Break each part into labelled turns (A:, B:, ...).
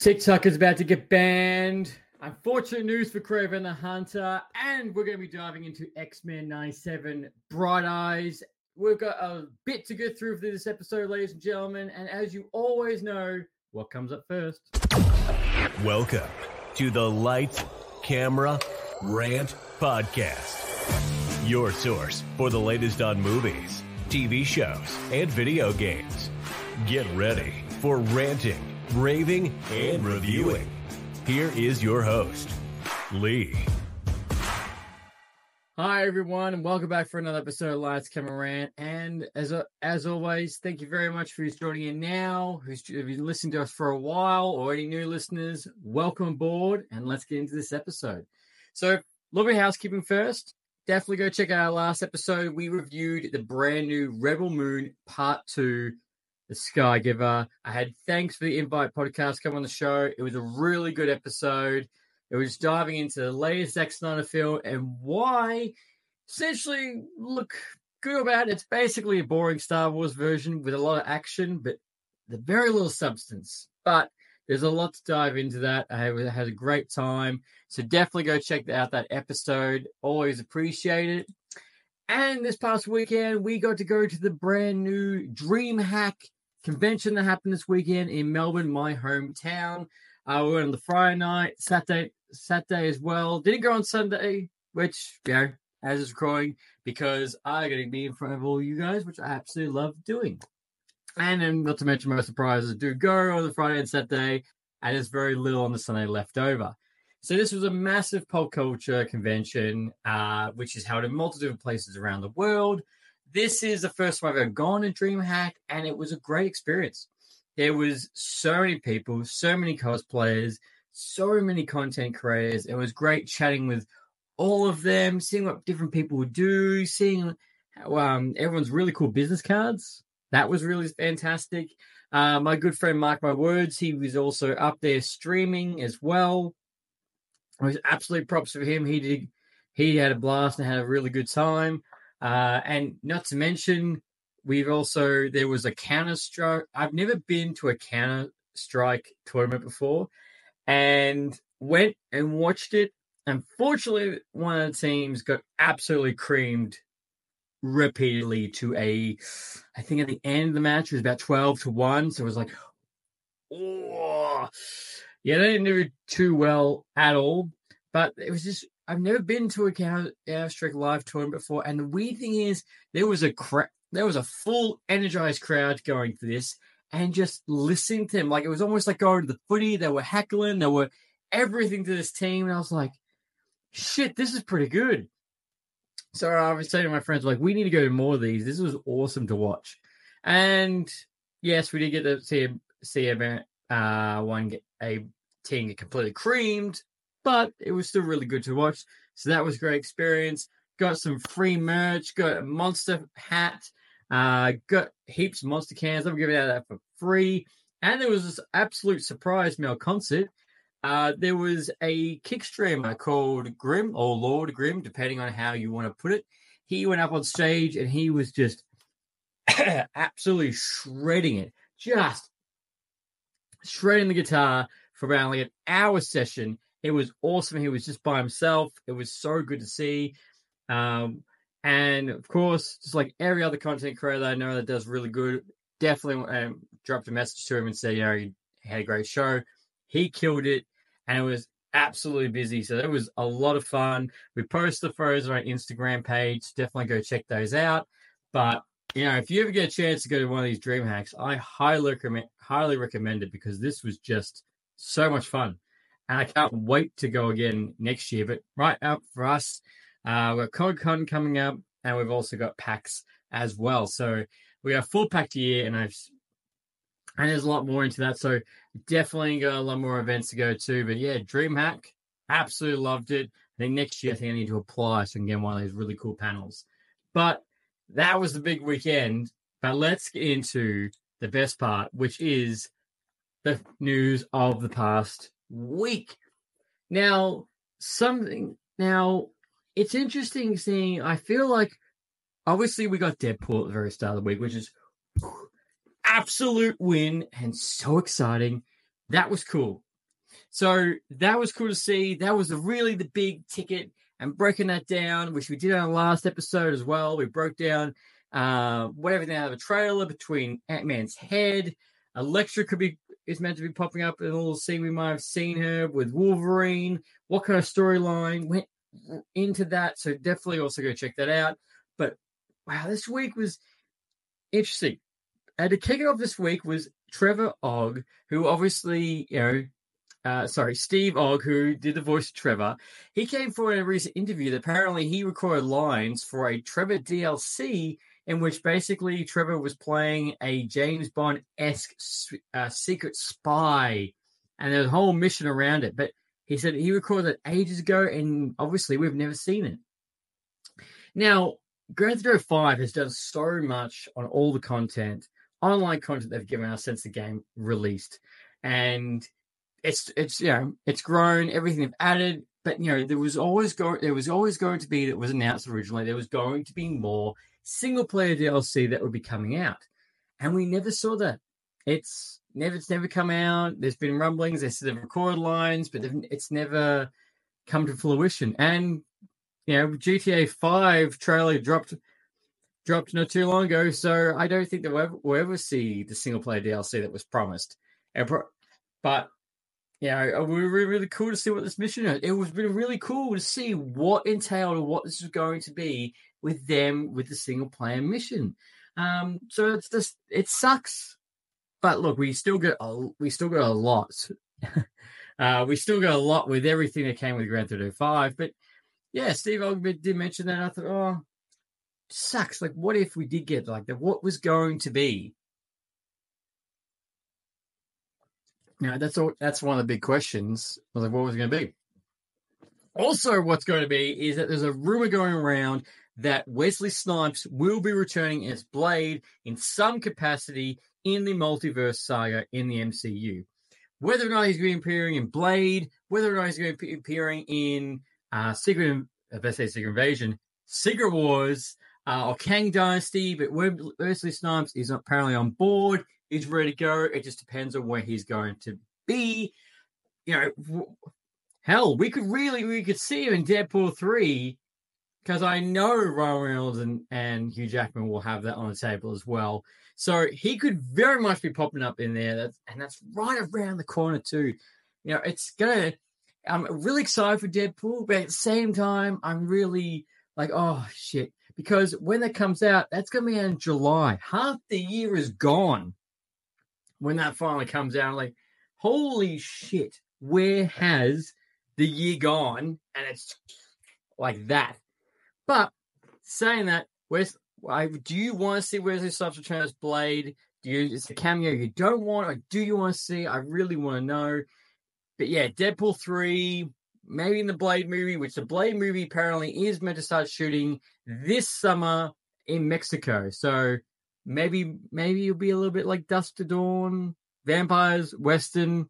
A: TikTok is about to get banned. Unfortunate news for Kraven the Hunter. And we're going to be diving into X-Men 97 Bright Eyes. We've got a bit to get through for this episode, ladies and gentlemen. And as you always know, what comes up first?
B: Welcome to the Light, Camera, Rant Podcast. Your source for the latest on movies, TV shows, and video games. Get ready for ranting, raving, and reviewing. Here is your host, Lee.
A: Hi, everyone, and welcome back for another episode of Lights, Camera, Rant. And as always, thank you very much for who's joining in now, who's been listening to us for a while, or any new listeners. Welcome aboard, and let's get into this episode. So, a little bit of housekeeping first. Definitely go check out our last episode. We reviewed the brand new Rebel Moon Part 2, The Skygiver. I had Thanks for the Invite podcast come on the show. It was a really good episode. It was diving into the latest Zack Snyder film and why, essentially, look good or bad, it's basically a boring Star Wars version with a lot of action, but very little substance. But there's a lot to dive into that. I had a great time. So definitely go check out that episode. Always appreciate it. And this past weekend, we got to go to the brand new DreamHack convention that happened this weekend in Melbourne, my hometown. We went on the Friday night, Saturday as well. Didn't go on Sunday, which, as it's recording, because I got to be in front of all you guys, which I absolutely love doing. And then, not to mention, most surprises do go on the Friday and Saturday, and there's very little on the Sunday left over. So this was a massive pop culture convention, which is held in multiple places around the world. This is the first time I've ever gone to DreamHack, and it was a great experience. There was so many people, so many cosplayers, so many content creators. It was great chatting with all of them, seeing what different people would do, seeing how, everyone's really cool business cards. That was really fantastic. My good friend Mark My Words, he was also up there streaming as well. It was absolute props for him. He had a blast and had a really good time. And not to mention, there was a Counter-Strike. I've never been to a Counter-Strike tournament before and went and watched it. Unfortunately, one of the teams got absolutely creamed repeatedly I think at the end of the match, it was about 12-1. So it was like, oh, yeah, they didn't do too well at all. But it was just, I've never been to a Counter-Strike live tournament before. And the weird thing is, there was a full energized crowd going for this and just listening to them. Like, it was almost like going to the footy. They were heckling. They were everything to this team. And I was like, shit, this is pretty good. So I was saying to my friends, like, we need to go to more of these. This was awesome to watch. And yes, we did get to see a team get completely creamed, but it was still really good to watch. So that was a great experience. Got some free merch, got a Monster hat, got heaps of Monster cans. I'm giving out that for free. And there was this absolute surprise mail concert. There was a kick streamer called Grim, or Lord Grim, depending on how you want to put it. He went up on stage and he was just absolutely shredding it. Just shredding the guitar for about like an hour session. It was awesome. He was just by himself. It was so good to see. And of course, just like every other content creator that I know that does really good, definitely dropped a message to him and said, he had a great show. He killed it, and it was absolutely busy. So it was a lot of fun. We posted the photos on our Instagram page. Definitely go check those out. But, if you ever get a chance to go to one of these dream hacks, I highly recommend it because this was just so much fun. And I can't wait to go again next year. But right up for us, we've got COD-Con coming up, and we've also got PAX as well. So we got a full packed year, and there's a lot more into that. So definitely got a lot more events to go to. But yeah, DreamHack, absolutely loved it. I think next year, I need to apply so I can get one of these really cool panels. But that was the big weekend. But let's get into the best part, which is the news of the past week. Now, it's interesting seeing, I feel like, obviously we got Deadpool at the very start of the week, which is absolute win and so exciting. That was cool. So that was cool to see. That was really the big ticket, and breaking that down, which we did on the last episode as well. We broke down what everything out of a trailer between Ant-Man's head. Elektra is meant to be popping up in a little scene. We might have seen her with Wolverine. What kind of storyline went into that? So definitely also go check that out. But wow, this week was interesting. And to kick it off this week was Trevor Ogg, who obviously, Steve Ogg, who did the voice of Trevor. He came forward in a recent interview that apparently he recorded lines for a Trevor DLC in which basically Trevor was playing a James Bond-esque secret spy, and there's a whole mission around it. But he said he recorded it ages ago, and obviously we've never seen it. Now, Grand Theft Auto 5 has done so much on all the content, online content they've given us since the game released, and it's grown. Everything they've added, but there was always going to be, that was announced originally, there was going to be more single player DLC that would be coming out, and we never saw that. It's never come out. There's been rumblings. They said they've recorded lines, but it's never come to fruition. And GTA 5 trailer dropped not too long ago, so I don't think that we'll ever see the single player DLC that was promised. But we were really cool to see what this mission is. It was really cool to see what entailed or what this was going to be with the single player mission. So it sucks, but look, we still got a lot. We still got a lot with everything that came with Grand Theft Auto 5. But yeah, Steve Ogg did mention that. And I thought, sucks. Like, what if we did get like that? What was going to be? That's one of the big questions. I was like, what was it going to be? Also, what's going to be is that there's a rumor going around that Wesley Snipes will be returning as Blade in some capacity in the multiverse saga in the MCU. Whether or not he's going to be appearing in Blade, whether or not he's going to be appearing in Secret Invasion, Secret Wars, or Kang Dynasty, but Wesley Snipes is apparently on board. He's ready to go. It just depends on where he's going to be. Hell, we could see him in Deadpool 3, because I know Ryan Reynolds and Hugh Jackman will have that on the table as well. So he could very much be popping up in there. That's right around the corner too. I'm really excited for Deadpool, but at the same time, I'm really like, oh shit. Because when that comes out, that's going to be in July. Half the year is gone when that finally comes out. I'm like, holy shit, where has the year gone? And it's like that. But saying that, do you want to see Wesley Snipes return as Blade? It's a cameo you don't want, or do you want to see? I really want to know. But yeah, Deadpool 3, maybe in the Blade movie, which the Blade movie apparently is meant to start shooting this summer in Mexico. So maybe it'll be a little bit like Dusk to Dawn, vampires, Western.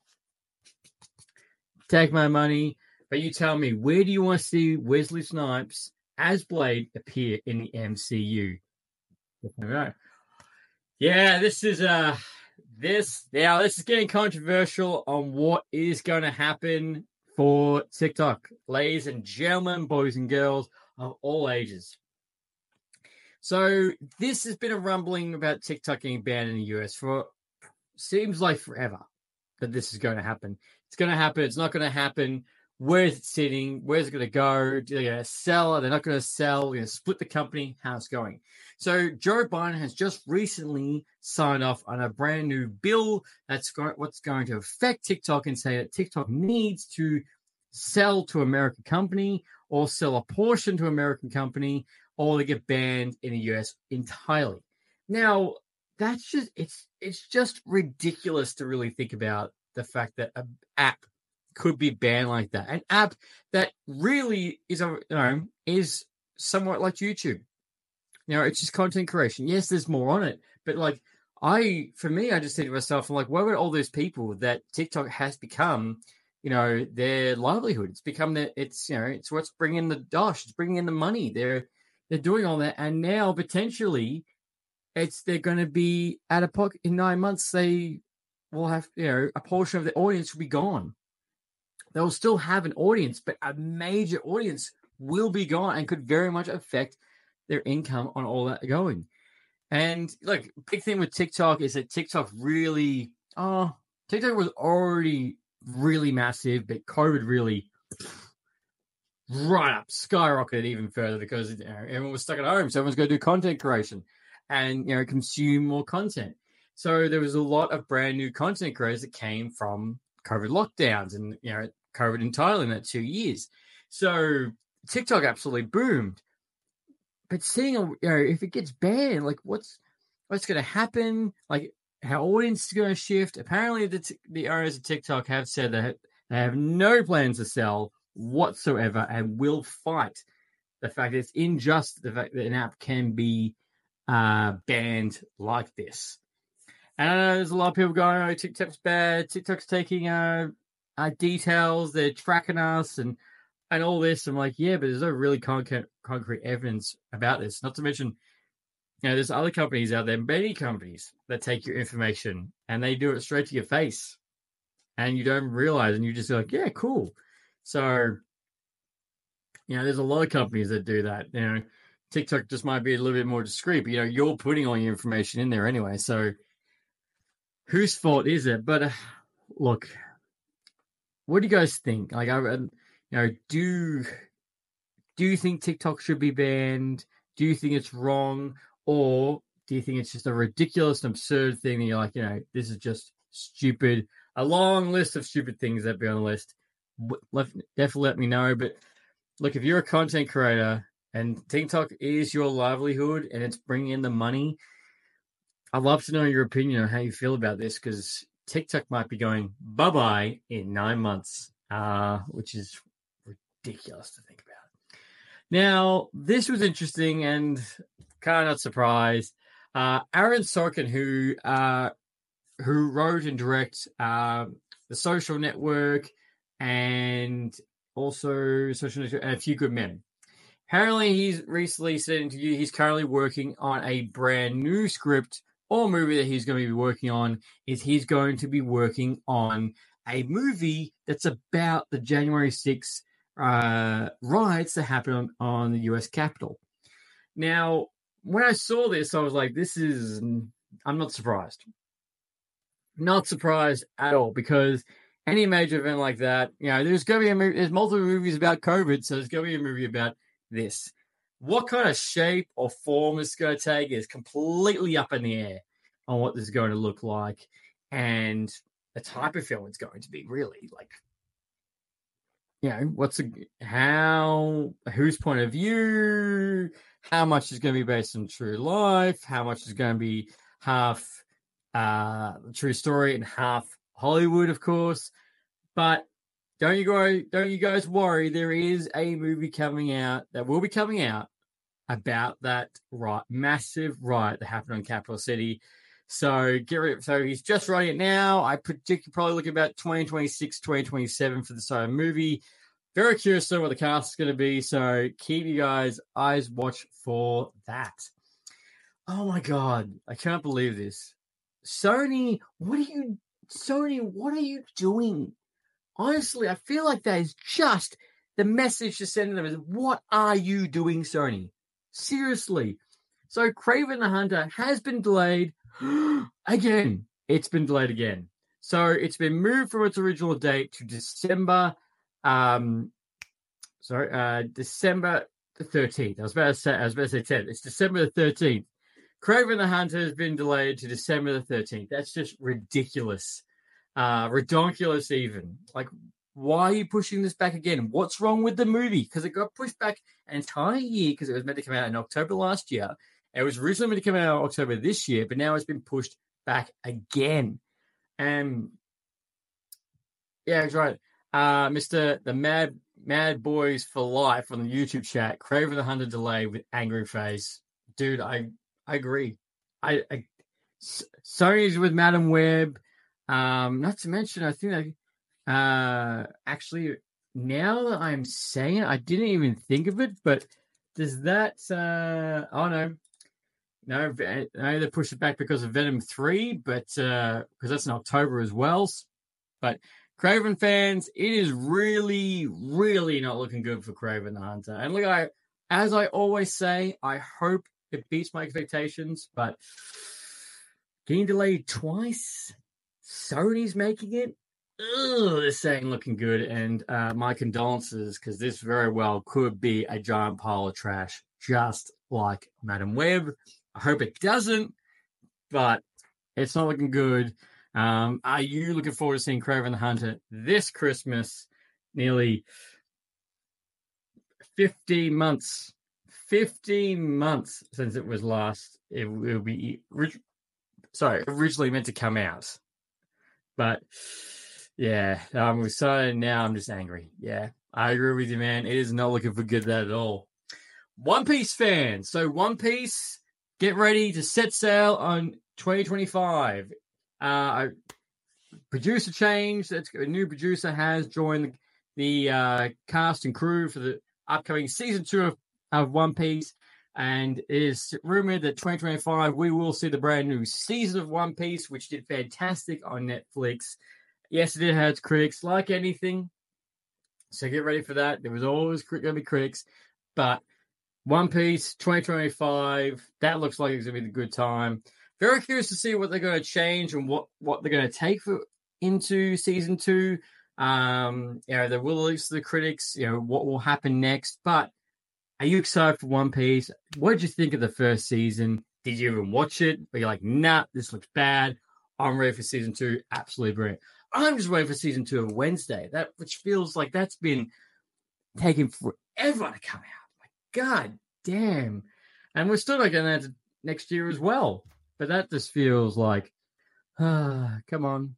A: Take my money. But you tell me, where do you want to see Wesley Snipes as Blade appear in the MCU? All right. Yeah, this is getting controversial on what is going to happen for TikTok, ladies and gentlemen, boys and girls of all ages. So this has been a rumbling about TikTok getting banned in the US for seems like forever that this is going to happen. It's going to happen. It's not going to happen. Where is it sitting? Where's it going to go? Are they going to sell? Are they not going to sell? We're going to split the company. How's it going? So Joe Biden has just recently signed off on a brand new bill what's going to affect TikTok, and say that TikTok needs to sell to an American company or sell a portion to an American company, or they get banned in the US entirely. Now, that's just it's just ridiculous to really think about the fact that an app could be banned like that. An app that really is somewhat like YouTube. It's just content creation. Yes, there's more on it, but I just think to myself, I'm like, where were all those people that TikTok has become, their livelihood? It's become it's what's bringing the dosh, it's bringing in the money. They're doing all that, and now potentially they're going to be at a pocket in 9 months. They will have, a portion of the audience will be gone. they'll still have an audience, but a major audience will be gone and could very much affect their income on all that going. And look, big thing with TikTok is that TikTok was already really massive, but COVID really right up, skyrocketed even further because everyone was stuck at home. So everyone's going to do content creation and consume more content. So there was a lot of brand new content creators that came from COVID lockdowns and COVID in Thailand that 2 years. So TikTok absolutely boomed. But seeing if it gets banned, like what's going to happen? Like how audience is going to shift? Apparently, the owners of TikTok have said that they have no plans to sell whatsoever and will fight the fact that it's unjust, the fact that an app can be banned like this. And I know there's a lot of people going, "Oh, TikTok's bad. TikTok's taking details. They're tracking us and all this." I'm like, yeah, but there's no really concrete evidence about this. Not to mention, there's other companies out there, many companies that take your information and they do it straight to your face, and you don't realize, and you just like, yeah, cool. So, there's a lot of companies that do that. TikTok just might be a little bit more discreet, but you're putting all your information in there anyway. So, whose fault is it? But look, what do you guys think? Like, do you think TikTok should be banned? Do you think it's wrong? Or do you think it's just a ridiculous and absurd thing that you're like, this is just stupid? A long list of stupid things that be on the list. Definitely let me know. But look, if you're a content creator and TikTok is your livelihood and it's bringing in the money, I'd love to know your opinion on how you feel about this, because TikTok might be going bye-bye in 9 months, which is ridiculous to think about. Now, this was interesting and kind of not surprised. Aaron Sorkin, who wrote and directed The Social Network and also Social Network and A Few Good Men. Apparently, he's recently said in an interview he's currently working on a brand new script or movie that he's going to be working on. He's going to be working on a movie that's about the January 6th riots that happened on the U.S. Capitol. Now, when I saw this, I was like, I'm not surprised. Not surprised at all, because any major event like that, there's going to be there's multiple movies about COVID, so there's going to be a movie about this. What kind of shape or form it's going to take is completely up in the air on what this is going to look like, and the type of film it's going to be, really. Like, whose point of view, how much is going to be based on true life, how much is going to be half true story and half Hollywood, of course. But don't you guys worry, there is a movie coming out that will be coming out about that massive riot that happened on Capital City. So so he's just writing it now. I predict you're probably looking about 2026, 2027 for the side of the movie. Very curious to know what the cast is going to be. So keep you guys eyes watch for that. Oh my God. I can't believe this. Sony, what are you doing? Honestly, I feel like that is just the message to send them is, what are you doing, Sony? Seriously. So Kraven the Hunter has been delayed again. It's been delayed again. So it's been moved from its original date to December the 13th. I was about to say 10th. It's December the 13th. Kraven the Hunter has been delayed to December the 13th. That's just ridiculous. Redonkulous even. Like, why are you pushing this back again? What's wrong with the movie? Because it got pushed back an entire year because it was meant to come out in October last year. It was originally meant to come out in October this year, but now it's been pushed back again. And yeah, that's right. Mr. The Mad Boys for Life on the YouTube chat, Kraven the Hunter delay with angry face. Dude, I agree. Sony's with Madam Web. Not to mention, I think actually, now that I'm saying it, I didn't even think of it, but does that no, they pushed it back because of Venom 3, but because that's in October as well. But Kraven fans, it is really, really not looking good for Kraven the Hunter. And look, as I always say, I hope it beats my expectations, but getting delayed twice, Sony's making it. This ain't looking good, and my condolences, because this very well could be a giant pile of trash, just like Madam Web. I hope it doesn't, but it's not looking good. Are you looking forward to seeing Kraven the Hunter this Christmas? Nearly 15 months. 15 months since it was last. It will be originally meant to come out. But yeah, I'm excited now. I'm just angry. Yeah, I agree with you, man. It is not looking for good that at all. One Piece fans. So One Piece, get ready to set sail on 2025. Producer change. A new producer has joined the cast and crew for the upcoming season 2 of One Piece, and it is rumored that 2025 we will see the brand new season of One Piece, which did fantastic on Netflix. Yes, it did have its critics, like anything, so get ready for that. There was always going to be critics, but One Piece 2025, that looks like it's going to be the good time. Very curious to see what they're going to change and what they're going to take into season 2. They will release the critics, what will happen next. But are you excited for One Piece? What did you think of the first season? Did you even watch it? Are you like, nah, this looks bad. I'm ready for season 2. Absolutely brilliant. I'm just waiting for season 2 of Wednesday. Which feels like that's been taking forever to come out. My God damn. And we're still not getting that next year as well. But that just feels like, come on.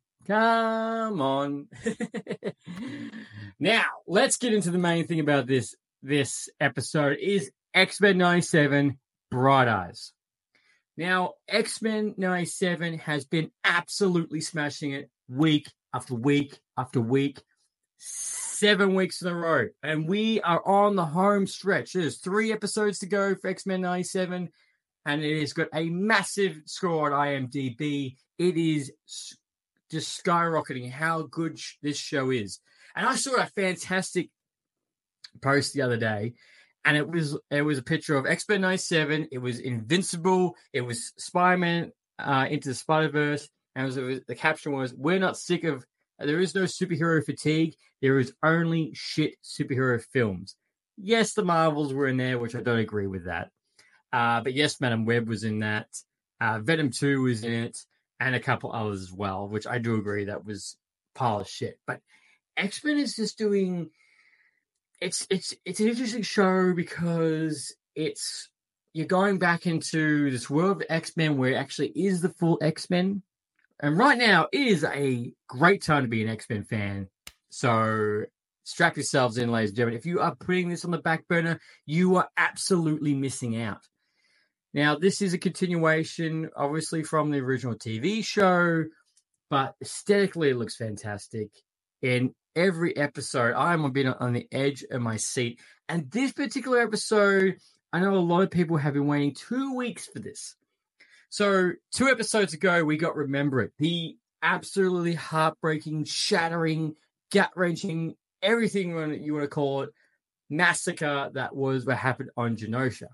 A: Now, let's get into the main thing about this episode is X-Men 97 Bright Eyes. Now, X-Men 97 has been absolutely smashing it week after week after week, 7 weeks in a row. And we are on the home stretch. There's 3 episodes to go for X-Men 97. And it has got a massive score on IMDb. It is just skyrocketing how good this show is. And I saw a fantastic post the other day, and it was a picture of X-Men 97. It was Invincible. It was Spider-Man into the Spider-Verse. And the caption was, "We're not sick of, there is no superhero fatigue. There is only shit superhero films." Yes, the Marvels were in there, which I don't agree with that. But yes, Madam Web was in that. Venom 2 was in it, and a couple others as well, which I do agree that was pile of shit. But X-Men is just doing... It's an interesting show because you're going back into this world of X-Men where it actually is the full X-Men. And right now, it is a great time to be an X-Men fan. So strap yourselves in, ladies and gentlemen. If you are putting this on the back burner, you are absolutely missing out. Now, this is a continuation, obviously, from the original TV show, but aesthetically, it looks fantastic. In every episode, I'm a bit on the edge of my seat. And this particular episode, I know a lot of people have been waiting 2 weeks for this. So 2 episodes ago, we got Remember It, the absolutely heartbreaking, shattering, gut-wrenching, everything you want to call it, massacre that was what happened on Genosha.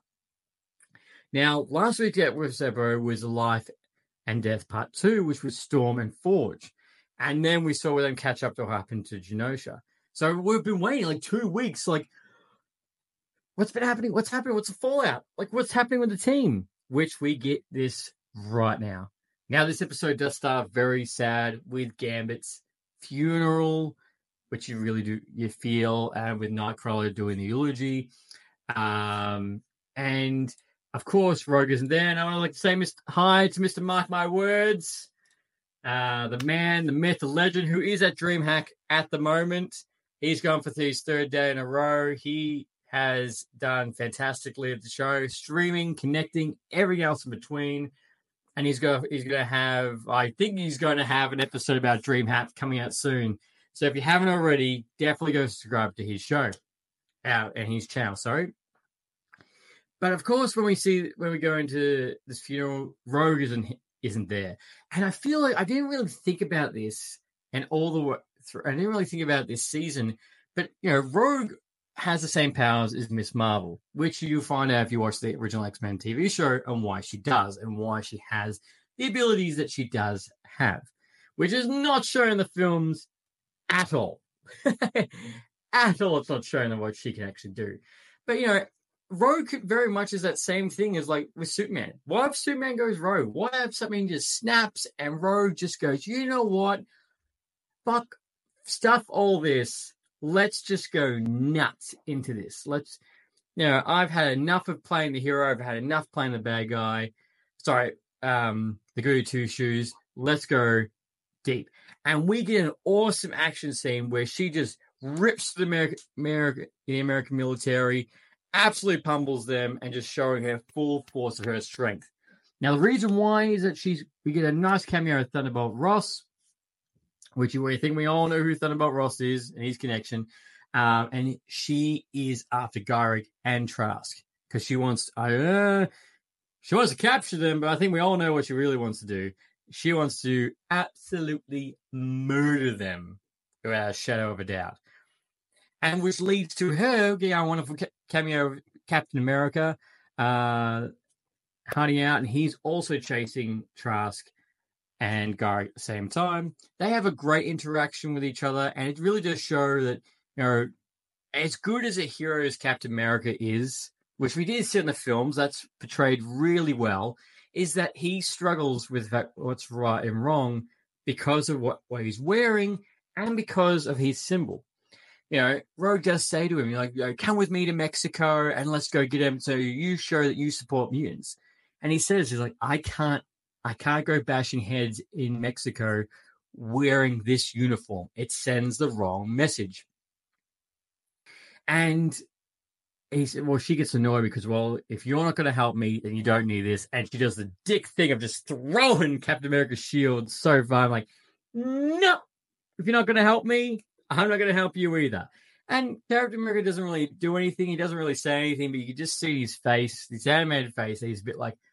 A: Now, last week's episode was Life and Death Part 2, which was Storm and Forge. And then we saw them catch up to what happened to Genosha. So we've been waiting like 2 weeks. Like, what's been happening? What's happening? What's the fallout? Like, what's happening with the team? Which we get this right now. Now, this episode does start very sad with Gambit's funeral, which you really do, you feel, and with Nightcrawler doing the eulogy. And, of course, Rogue isn't there. And I want to like to say hi to Mr. Mark My Words. The man, the myth, the legend, who is at DreamHack at the moment. He's gone for his 3rd day in a row. He has done fantastically at the show, streaming, connecting, everything else in between. And he's going to have, I think he's going to have an episode about DreamHack coming out soon. So if you haven't already, definitely go subscribe to his show, and his channel, sorry. But of course, when we go into this funeral, Rogue isn't there. And I feel like I didn't really think about this and all the I didn't really think about it this season, but Rogue has the same powers as Miss Marvel, which you find out if you watch the original X-Men TV show and why she does and why she has the abilities that she does have, which is not shown in the films at all. At all, it's not shown what she can actually do. But, Rogue very much is that same thing as like with Superman. What if Superman goes rogue? What if something just snaps and Rogue just goes, you know what? Fuck, stuff all this. Let's just go nuts into this. I've had enough of playing the hero. I've had enough playing the bad guy. Sorry, the goody two shoes. Let's go deep. And we get an awesome action scene where she just rips the American military, absolutely pummels them, and just showing her full force of her strength. Now, the reason why is that we get a nice cameo of Thunderbolt Ross, which you think we all know who Thunderbolt Ross is and his connection. And she is after Gyrich and Trask because she wants to capture them, but I think we all know what she really wants to do. She wants to absolutely murder them without a shadow of a doubt. And which leads to her getting a wonderful cameo of Captain America hiding out, and he's also chasing Trask and Gyrich at the same time. They have a great interaction with each other, and it really does show that, as good as a hero as Captain America is, which we did see in the films, that's portrayed really well, is that he struggles with what's right and wrong because of what he's wearing and because of his symbol. Rogue does say to him, come with me to Mexico and let's go get him so you show that you support mutants. And he says, he's like, I can't go bashing heads in Mexico wearing this uniform. It sends the wrong message. And he said, well, she gets annoyed because, well, if you're not going to help me, then you don't need this. And she does the dick thing of just throwing Captain America's shield so far. I'm like, no, if you're not going to help me, I'm not going to help you either. And Captain America doesn't really do anything. He doesn't really say anything, but you can just see his face, his animated face. He's a bit like,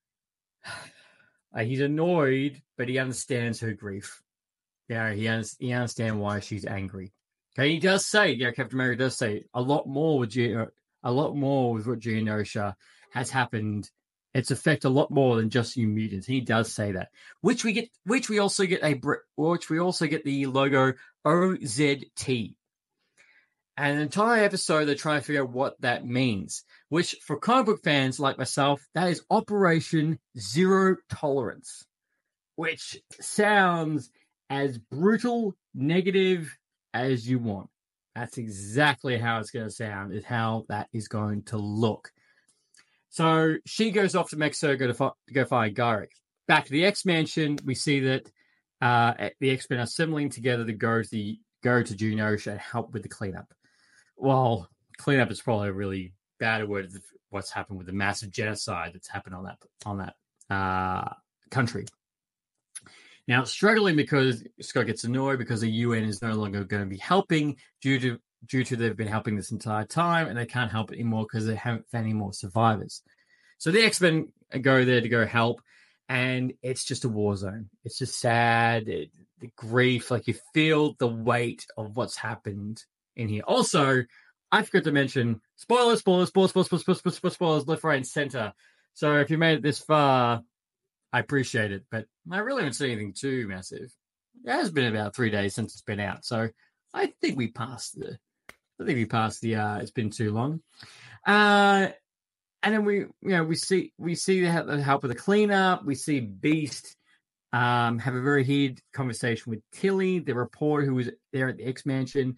A: he's annoyed, but he understands her grief. He understands why she's angry. Okay, he does say, Captain America does say a lot more with what Genosha has happened. It's affected a lot more than just you mutants. He does say that, which we also get the logo OZT. And an entire episode, they're trying to figure out what that means, which for comic book fans like myself, that is Operation Zero Tolerance, which sounds as brutal, negative as you want. That's exactly how it's going to sound, is how that is going to look. So she goes off to Mexico to go find Gyrich. Back to the X-Mansion, we see that the X-Men are assembling together to go to Genosha and help with the cleanup. Well, cleanup is probably a really bad word of what's happened with the massive genocide that's happened on that country. Now, it's struggling because Scott gets annoyed because the UN is no longer going to be helping due to they've been helping this entire time, and they can't help anymore because they haven't found any more survivors. So the X-Men go there to go help, and it's just a war zone. It's just sad, the grief, like you feel the weight of what's happened in here. Also, I forgot to mention spoilers, left, right, and center. So if you made it this far, I appreciate it, but I really haven't seen anything too massive. It has been about 3 days since it's been out, so I think we passed the it's been too long. And then we see the help with the cleanup. We see Beast have a very heated conversation with Tilly, the reporter who was there at the X-Mansion.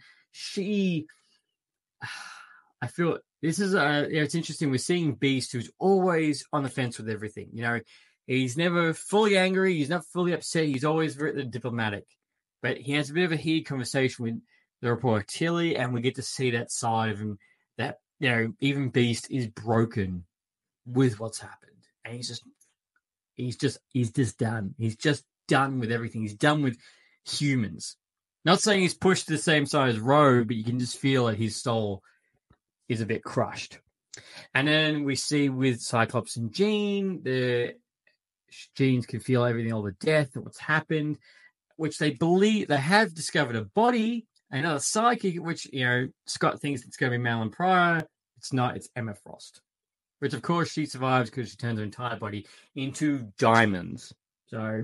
A: I feel this is it's interesting. We're seeing Beast, who's always on the fence with everything. He's never fully angry. He's not fully upset. He's always very diplomatic. But he has a bit of a heated conversation with the reporter Tilly, and we get to see that side of him that, even Beast is broken with what's happened. And he's just done. He's just done with everything. He's done with humans. Not saying he's pushed to the same side as Rogue, but you can just feel that his soul is a bit crushed. And then we see with Cyclops and Jean, the Jeans can feel everything, all the death and what's happened. which they believe they have discovered a body, another psychic, which, Scott thinks it's going to be Madeline Pryor. It's not, it's Emma Frost. Which, of course, she survives because she turns her entire body into diamonds. So,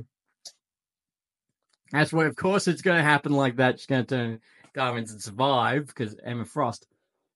A: that's why, of course, it's going to happen like that. She's going to turn diamonds and survive because Emma Frost.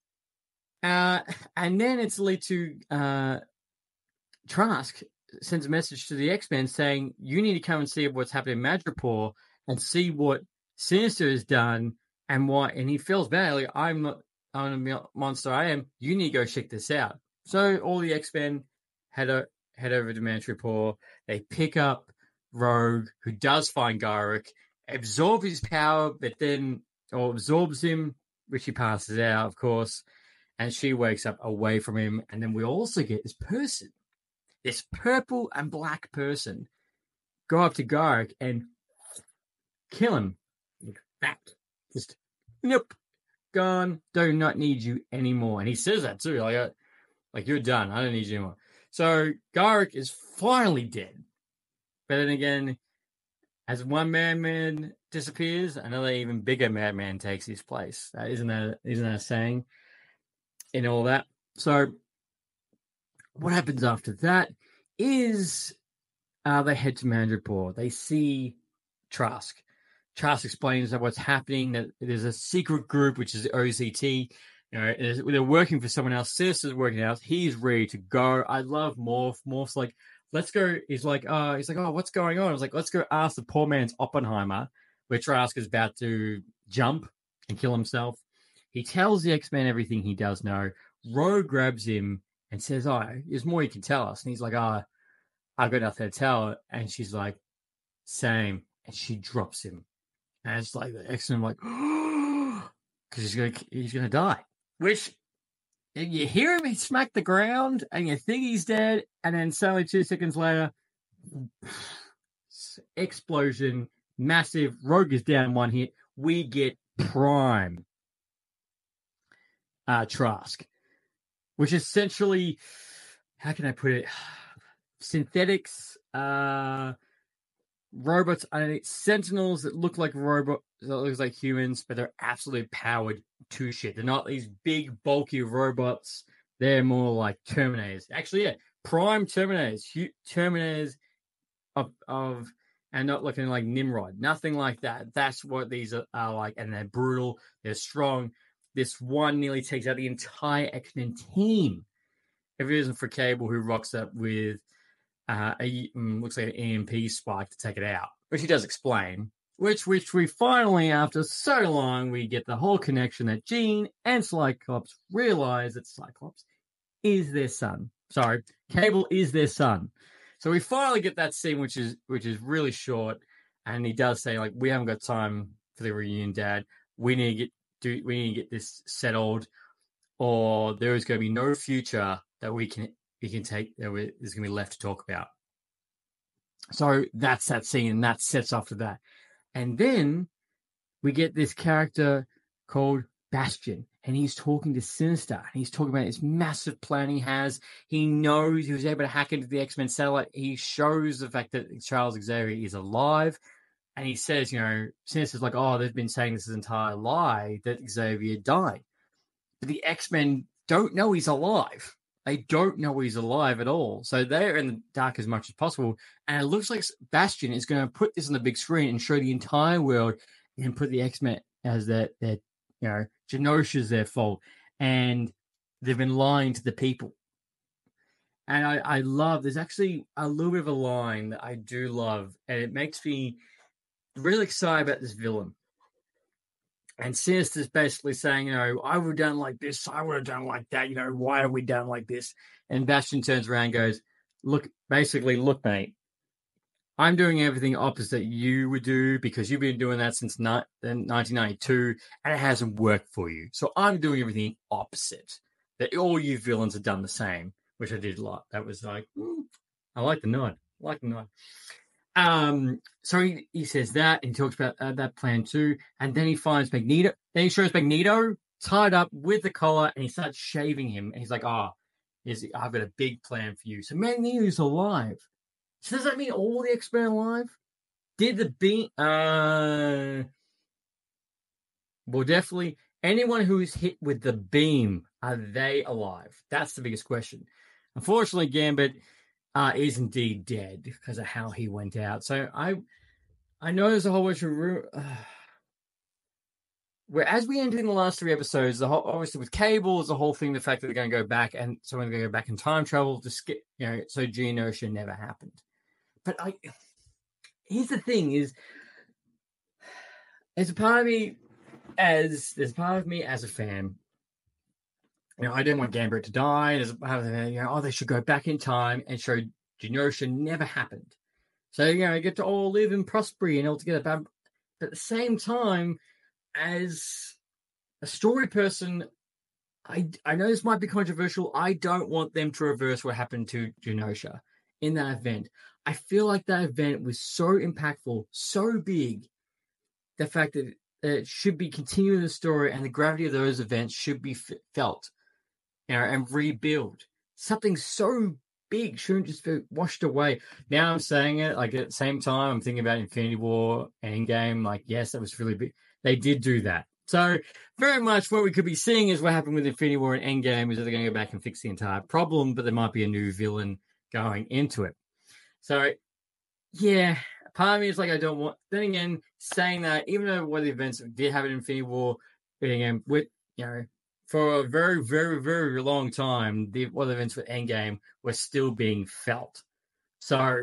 A: And then it's led to Trask sends a message to the X-Men saying, you need to come and see what's happening in Madripoor and see what Sinister has done and why. And he feels bad. Like, I'm a monster. I am. You need to go check this out. So all the X-Men head over to Madripoor. They pick up Rogue, who does find Gyrich, absorb his power, absorbs him, which he passes out, of course. And she wakes up away from him. And then we also get this person, this purple and black person, go up to Gyrich and kill him. Like that. Just, nope, gone. Do not need you anymore. And he says that too. Like you're done. I don't need you anymore. So Gyrich is finally dead. But then again, as one madman disappears, another even bigger madman takes his place. Isn't that a saying? And all that. So what happens after that is they head to Madripoor. They see Trask. Trask explains that what's happening, that there's a secret group, which is OZT. They're working for someone else. Sinister's working out. He's ready to go. I love Morph. Morph's like, let's go. He's like, oh, what's going on? I was like, let's go ask the poor man's Oppenheimer, where Trask is about to jump and kill himself. He tells the X-Men everything he does know. Rogue grabs him and says, there's more you can tell us. And he's like, I've got nothing to tell. And she's like, same. And she drops him. And it's like the X-Men are like, because he's gonna die. Which, you hear him smack the ground, and you think he's dead, and then suddenly 2 seconds later, explosion, massive, Rogue is down one hit. We get Prime Trask, which essentially, how can I put it? Synthetics, robots, sentinels that look like robots, that looks like humans, but they're absolutely powered to shit. They're not these big, bulky robots. They're more like Terminators. Actually, yeah, Prime Terminators. Terminators of and not looking like Nimrod. Nothing like that. That's what these are like. And they're brutal. They're strong. This one nearly takes out the entire X-Men team. If it isn't for Cable, who rocks up with looks like an EMP spike to take it out, which he does explain. Which we finally, after so long, we get the whole connection that Jean and Cyclops realize that Cyclops is their son. Sorry, Cable is their son. So we finally get that scene, which is really short, and he does say, like, we haven't got time for the reunion, Dad. We need to get this settled, or there is going to be no future that we can take that is going to be left to talk about. So that's that scene, and that sets off to that. And then we get this character called Bastion, and he's talking to Sinister, and he's talking about this massive plan he has. He knows he was able to hack into the X-Men satellite. He shows the fact that Charles Xavier is alive, and he says, Sinister's like, they've been saying this entire lie that Xavier died. But the X-Men don't know he's alive. They don't know he's alive at all. So they're in the dark as much as possible. And it looks like Bastion is going to put this on the big screen and show the entire world and put the X-Men as that Genosha's their fault. And they've been lying to the people. And I love, there's actually a little bit of a line that I do love. And it makes me really excited about this villain. And Sinister's basically saying, I would have done like this, I would have done like that, why have we done like this? And Bastion turns around and goes, look, mate, I'm doing everything opposite you would do because you've been doing that since 1992 and it hasn't worked for you. So I'm doing everything opposite. That all you villains have done the same, which I did like. That was like, I like the nod. So he says that, and he talks about that plan too, and then he finds Magneto. Then he shows Magneto tied up with the collar, and he starts shaving him. And he's like, I've got a big plan for you. So Magneto's alive. So does that mean all the X-Men are alive? Did the beam? Well, definitely anyone who's hit with the beam, are they alive? That's the biggest question. Unfortunately, Gambit is indeed dead because of how he went out. So I know there's a whole bunch of where as we ended in the last 3 episodes, the whole obviously with Cable is the whole thing, the fact that they're going to go back and someone's going to go back in time travel to skip, so Genosha never happened. But here's the thing: is there's a part of me as a fan. I didn't want Gambit to die. There's a part of me, they should go back in time and show Genosha never happened. So get to all live in prosperity and all together. But at the same time, as a story person, I know this might be controversial. I don't want them to reverse what happened to Genosha in that event. I feel like that event was so impactful, so big. The fact that it should be continuing the story and the gravity of those events should be felt, and rebuild. Something so big shouldn't just be washed away. Now I'm saying it, like at the same time, I'm thinking about Infinity War and Endgame. Like, yes, that was really big. They did do that. So very much what we could be seeing is what happened with Infinity War and Endgame is that they're going to go back and fix the entire problem, but there might be a new villain going into it. So, yeah, part of me is like, I don't want... Then again, saying that, even though one of the events did happen in Infinity War, with, for a very, very, very long time, one of the events with Endgame were still being felt. So,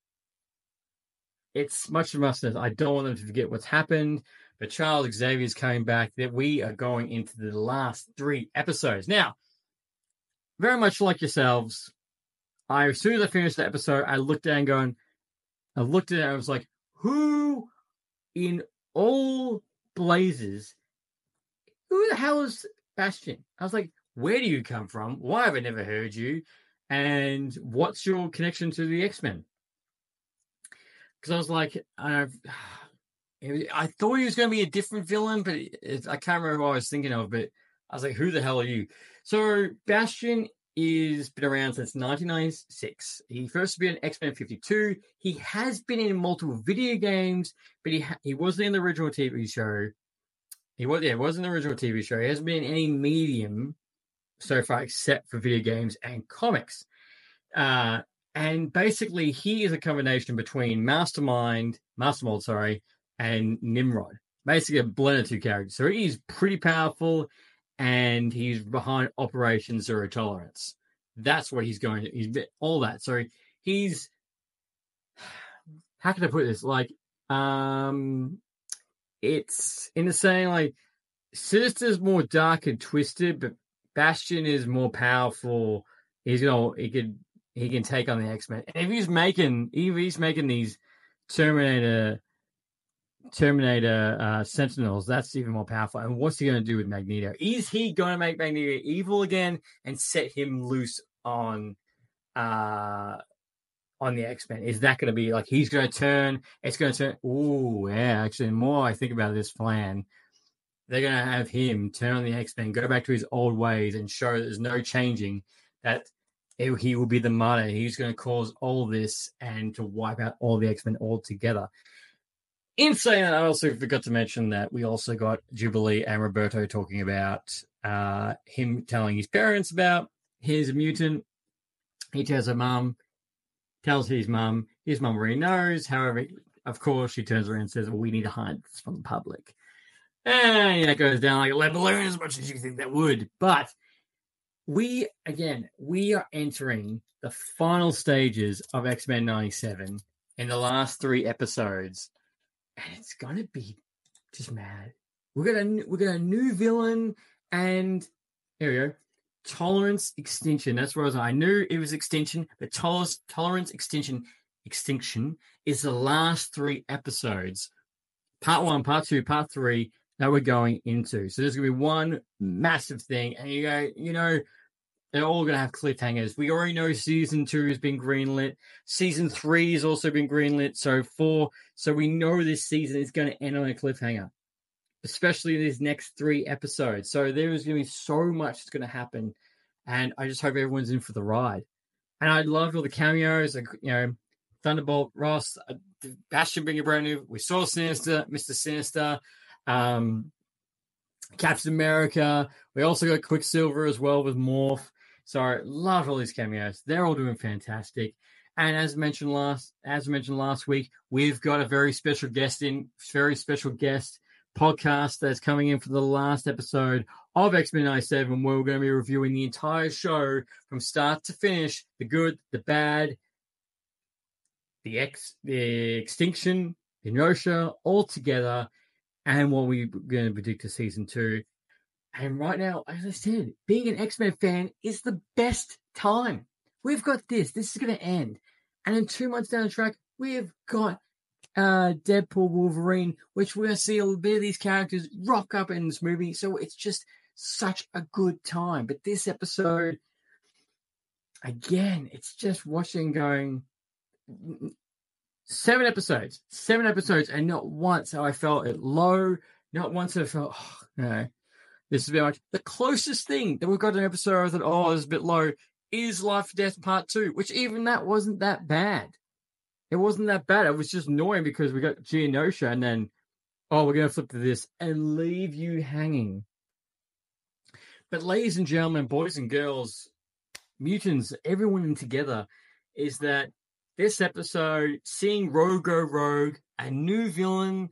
A: it's much of a must. I don't want them to forget what's happened. But Charles Xavier's coming back. That we are going into the last 3 episodes. Now, very much like yourselves, as soon as I finished the episode, I looked at it and I was like, who in all blazes, who the hell is Bastion? I was like, where do you come from? Why have I never heard you? And what's your connection to the X-Men? Because I was like, I thought he was going to be a different villain, but I can't remember what I was thinking of, but I was like, who the hell are you? So Bastion has been around since 1996. He first appeared in X-Men 52. He has been in multiple video games, but he wasn't in the original TV show. He wasn't in the original TV show. He hasn't been in any medium so far except for video games and comics. And basically, he is a combination between Mastermold, and Nimrod. Basically, a blend of 2 characters. So he's pretty powerful, and he's behind Operation Zero Tolerance. That's what he's going to. He's all that. So he's. How can I put this? Like, it's in the saying like, Sinister's more dark and twisted, but Bastion is more powerful. He can take on the X-Men. And if he's making these Terminator Sentinels, that's even more powerful. And what's he going to do with Magneto? Is he going to make Magneto evil again and set him loose on the X-Men? Is that going to be like he's going to turn? It's going to turn. Oh, yeah. Actually, the more I think about this plan, they're going to have him turn on the X-Men, go back to his old ways, and show that there's no changing. That he will be the martyr. He's going to cause all this and to wipe out all the X-Men altogether. In saying that, I also forgot to mention that we also got Jubilee and Roberto talking about him telling his parents about his mutant. He tells his mum. His mum already knows. However, of course, she turns around and says, well, we need to hide this from the public. And that goes down like a lead balloon as much as you think that would. But we are entering the final stages of X-Men 97 in the last 3 episodes. And it's going to be just mad. We got a new villain, and here we go. Tolerance Extinction. That's where I knew it was Extinction, but Tolerance Extinction is the last 3 episodes. Part 1, Part 2, Part 3 that we're going into. So there's going to be one massive thing, and they're all going to have cliffhangers. We already know Season 2 has been greenlit. Season 3 has also been greenlit. So we know this season is going to end on a cliffhanger, especially these next 3 episodes. So there is going to be so much that's going to happen, and I just hope everyone's in for the ride. And I loved all the cameos. Thunderbolt Ross, Bastion being a brand new. We saw Sinister, Mr. Sinister, Captain America. We also got Quicksilver as well with Morph. So love all these cameos. They're all doing fantastic. And as mentioned last week, we've got a very special guest podcast that's coming in for the last episode of X-Men 97, where we're going to be reviewing the entire show from start to finish, the good, the bad, the extinction, the inertia, all together, and what we're going to predict to season 2. And right now, as I said, being an X-Men fan is the best time. We've got this. This is going to end. And in 2 months down the track, we've got Deadpool, Wolverine, which we're going to see a bit of these characters rock up in this movie. So it's just such a good time. But this episode, again, it's just watching going 7 episodes, and not once have I felt it low. Not once have I felt, this is a bit much. The closest thing that we've got an episode that, this is a bit low, is Life or Death Part 2, which even that wasn't that bad. It wasn't that bad. It was just annoying because we got Genosha and then, we're going to flip to this and leave you hanging. But ladies and gentlemen, boys and girls, mutants, everyone together, is that this episode, seeing Rogue go rogue, a new villain,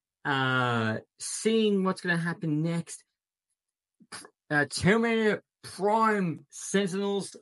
A: seeing what's going to happen next, Terminator Prime Sentinels,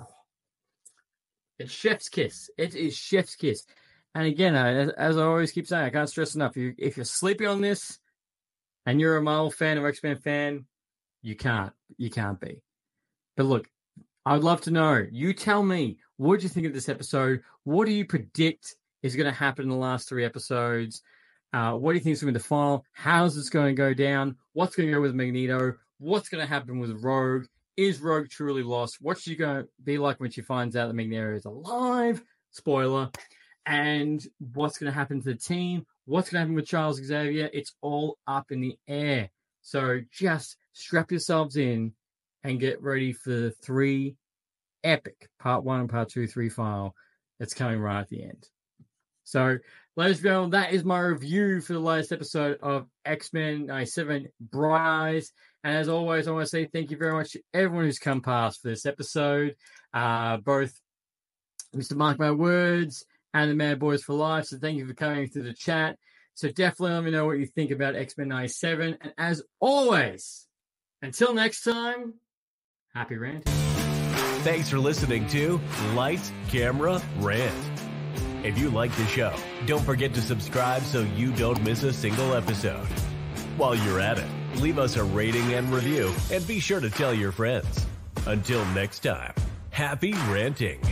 A: it's chef's kiss. It is chef's kiss. And again, as I always keep saying, I can't stress enough, if you're sleepy on this and you're a Marvel fan or X-Men fan, you can't be. But look, I'd love to know. You tell me, what do you think of this episode? What do you predict is going to happen in the last 3 episodes? What do you think is going to be the final? How's this going to go down? What's going to go with Magneto? What's going to happen with Rogue? Is Rogue truly lost? What's she going to be like when she finds out that Magneto is alive? Spoiler. And what's going to happen to the team? What's going to happen with Charles Xavier? It's all up in the air. So just strap yourselves in and get ready for the 3 epic Part 1 and Part 2, 3 final that's coming right at the end. So, ladies and gentlemen, that is my review for the latest episode of X-Men 97 Bright Eyes. And as always, I want to say thank you very much to everyone who's come past for this episode. Both Mr. Mark My Words and the Mad Boys for Life. So thank you for coming to the chat. So definitely let me know what you think about X-Men 97. And as always, until next time, happy ranting.
B: Thanks for listening to Lights, Camera, Rant. If you like the show, don't forget to subscribe so you don't miss a single episode. While you're at it, leave us a rating and review, and be sure to tell your friends. Until next time, happy ranting.